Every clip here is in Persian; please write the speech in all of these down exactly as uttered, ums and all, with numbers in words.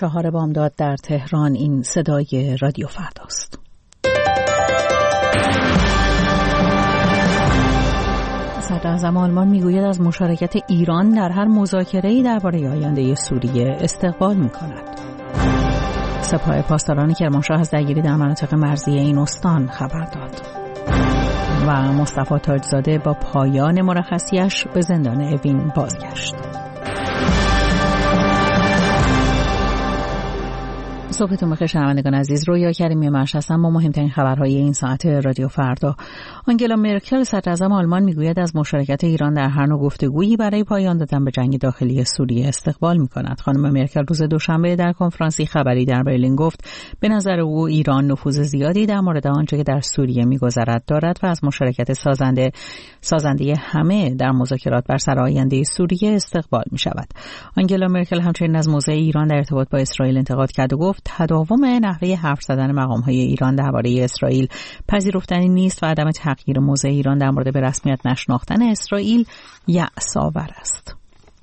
چهار بامداد در تهران. این صدای رادیو فرداست. صدراعظم آلمان میگوید از مشارکت ایران در هر مذاکره‌ای درباره آینده سوریه استقبال می‌کند. سپاه پاسداران کرمانشاه از درگیری در مناطق مرزی این استان خبر داد. و مصطفی تاجزاده با پایان مرخصیش به زندان اوین بازگشت. صبحتون بخیر شنوندگان عزیز. رویا کریمی مرش هستم با مهمترین خبرهای این ساعت رادیو فردا. آنگلا مرکل صدراعظم آلمان میگوید از مشارکت ایران در هر نوع گفتگویی برای پایان دادن به جنگ داخلی سوریه استقبال می‌کند. خانم مرکل روز دوشنبه در کنفرانسی خبری در برلین گفت به نظر او ایران نفوذ زیادی در مورد آنچه که در سوریه می‌گذرد دارد و از مشارکت سازنده سازنده همه در مذاکرات بر سر آینده سوریه استقبال می‌شود. آنگلا مرکل همچنین از موضع ایران در ارتباط با اسرائیل انتقاد کرد و گفت تداوم نحوه حرف زدن مقام‌های ایران درباره اسرائیل پذیرفتنی نیست و عدم تغییر موضع ایران در مورد به رسمیت نشناختن اسرائیل یأس‌آور است.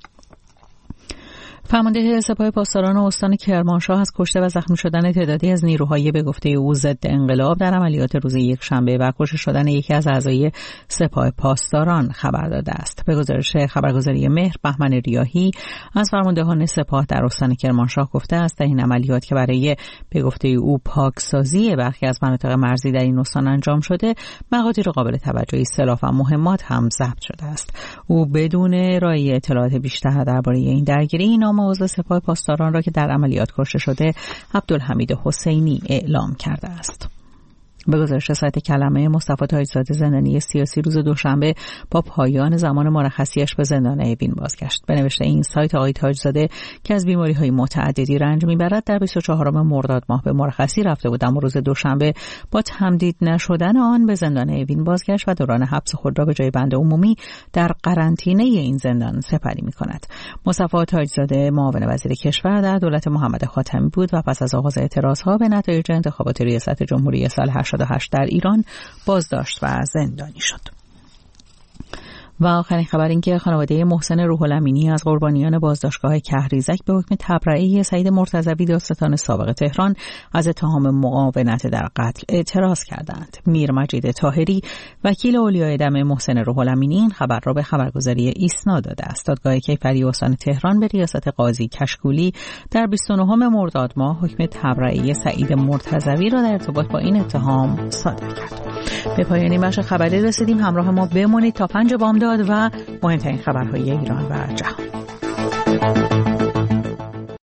فرمانده سپاه پاسداران استان کرمانشاه از کشته و زخمی شدن تعدادی از نیروهای به گفته او ضد انقلاب در عملیات روز یکشنبه و کشته شدن یکی از اعضای سپاه پاسداران خبر داده است. به گزارش خبرگزاری مهر، بهمن ریاحی از فرماندهان سپاه در استان کرمانشاه گفته است در این عملیات که برای به گفته او پاکسازی برخی از مناطق مرزی در این استان انجام شده، مقادیر قابل توجهی سلاح و مهمات هم ضبط شده است. او بدون ارائه اطلاعات بیشتر درباره این درگیری نام عضو سپاه پاسداران را که در عملیات کشته شده عبدالحمید حسینی اعلام کرده است. به گزارش سایت کلمه، مصطفی تاجزاده زندانی سیاسی روز دوشنبه با پایان زمان مرخصیش به زندان اوین بازگشت. به نوشته این سایت آقای تاجزاده که از بیماری‌های متعددی رنج می‌برد در بیست و چهارم مرداد ماه به مرخصی رفته بود، اما روز دوشنبه با تمدید نشدن آن به زندان اوین بازگشت و دوران حبس خود را به جای بند عمومی در قرنطینه این زندان سپری می‌کند. مصطفی تاجزاده معاون وزیر کشور در دولت محمد خاتمی بود و پس از آغاز اعتراض‌ها به نتایج انتخابات ریاست جمهوری سال هشتاد و هشت در ایران بازداشت و زندانی شد. و آخرین خبر این که خانواده محسن روح الامینی از قربانیان بازداشتگاه کهریزک به حکم تبرئه سعید مرتضوی دادستان سابق تهران از اتهام معاونت در قتل اعتراض کردند. میر مجید طاهری وکیل اولیای دم محسن روح الامینی این خبر را به خبرگزاری ایسنا داده است. دادگاه کیفری استان تهران به ریاست قاضی کشکولی در بیست و نهم مرداد ماه حکم تبرئه سعید مرتضوی را در ارتباط با این اتهام صادر کرد. به پایان این بخش خبری رسیدیم. همراه ما بمانید تا پنج بامداد و مهمترین خبرهای ایران و جهان.